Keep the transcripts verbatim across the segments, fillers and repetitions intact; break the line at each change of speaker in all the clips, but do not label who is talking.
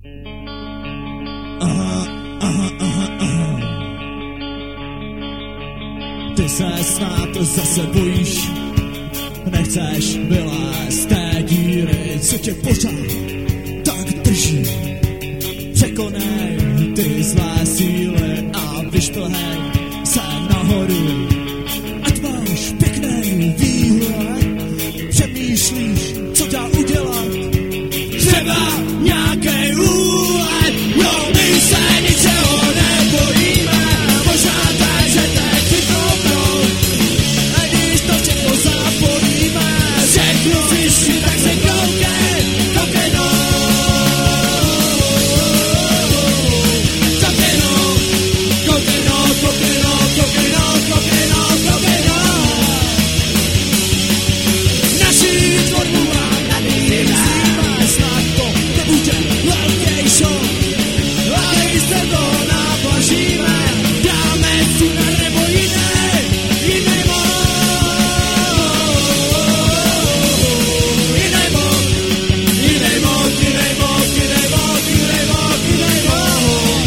Aha, aha, aha, aha. Ty se snad zase bojíš, nechceš vylézt z té díry, co tě pořád tak drží. Překonej ty zlé síly a vyšplhej se nahoru. Ať máš pěkný výhled, přemýšlíš, co dá udělat. Třeba nějakej úlet, no my se ničeho nebojíme. Možná tak, že teď vykopnou, a když to všechno zapojíme, všechno zjiští, tak se koukej, koukej no. Koukej no, koukej no, koukej no, koukej no, koukej no, koukej no. Naši tvorbu vám nabízíme, snad to nebude velký show, ale jste to naplažíme, dáme si na nebo jiné, jiné mod, jiné mod, jiné mod, jiné mod, jiné mod, jiné mod, jiné mod.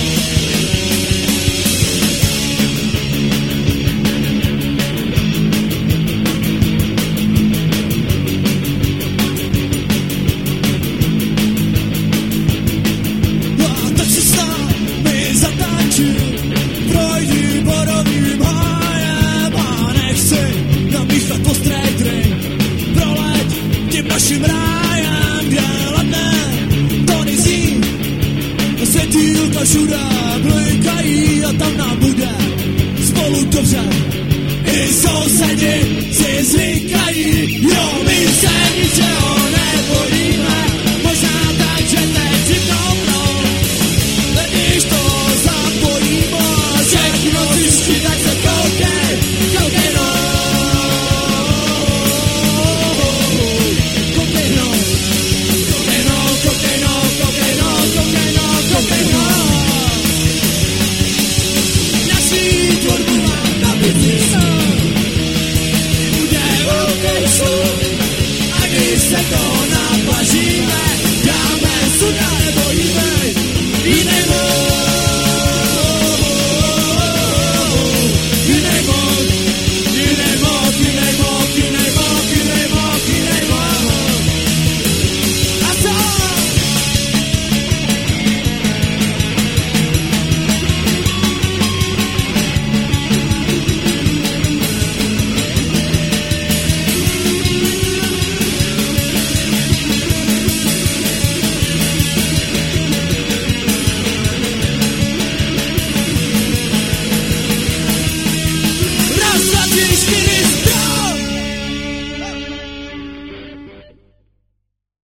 A tak si s námi zatančí, projdi borovým hájem a nech si namíchat ostrý drink. Proleď tím naším rájem, kde ladne tony zí. Světýlka všude blikají a tam nám bude spolu dobře. I sousedi si zvykají, jo, my se ničeho